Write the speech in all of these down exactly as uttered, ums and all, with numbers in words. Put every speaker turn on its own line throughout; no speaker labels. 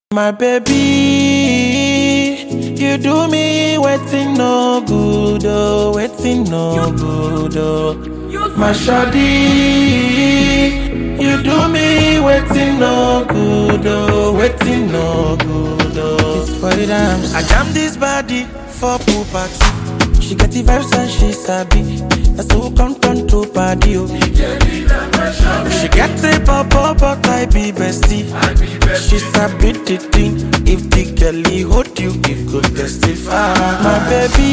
My baby, you do me waiting no good, oh, waiting no good, oh. My shawty, you do me waiting no good, oh, waiting no good, oh. It's for the dance. I jam this body for pool party. She get the vibes and she sabi. That's who come turn to party, oh. She get a pop but I be bestie. She sabi the thing. If the girlie hold you, it could testify. My baby,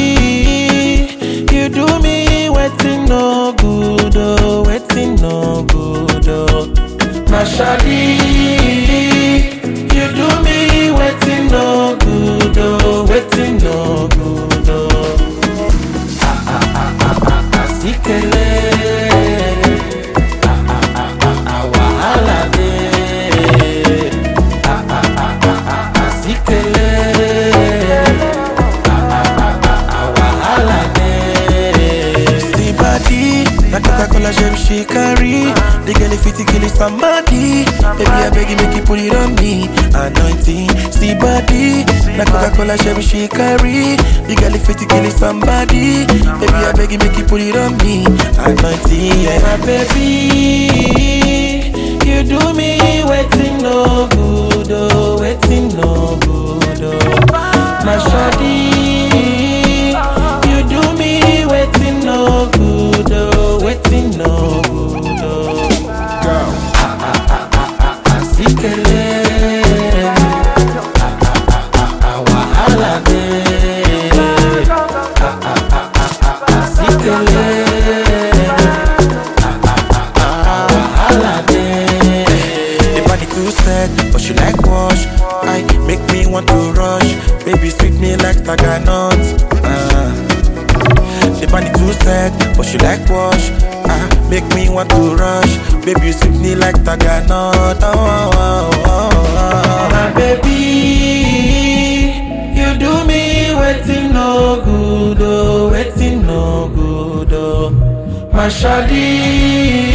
you do me waiting no good, oh, waiting no good, oh. My shawty, you do me waiting no good, oh, waiting no good, oh. Ah ah ah ah ah ah, sikele. Ah ah ah ah ah, wahala de. Ah ah ah ah ah ah, sikele. Ah ah ah ah ah, wahala de. See body, na Coca-Cola gem she carry. The girl if it kill somebody, baby I beg you make you put it on me. Anointing, see body, na Coca-Cola gem she carry. The girl if it kill somebody, baby I beg you make you put it on me. Anointing, yeah. My baby, you do me waiting no good, oh, waiting no good, oh. My shawty, you do me waiting no good, oh, waiting no good, oh. Sikele, ah ah ah ah ah, wahala de. Ah ah ah ah ah ah, sikele. Ah ah ah ah ah, wahala de. The body too sad, but she like wash. I make me want to rush. Baby sweet me like taganut. Ah. The body too sad, but she like wash. Ah, make me want to rush. Baby, you sweep me like taganut. Oh, oh, oh, oh, oh. My baby, you do me waiting no good, oh, waiting no good, oh. My shawty.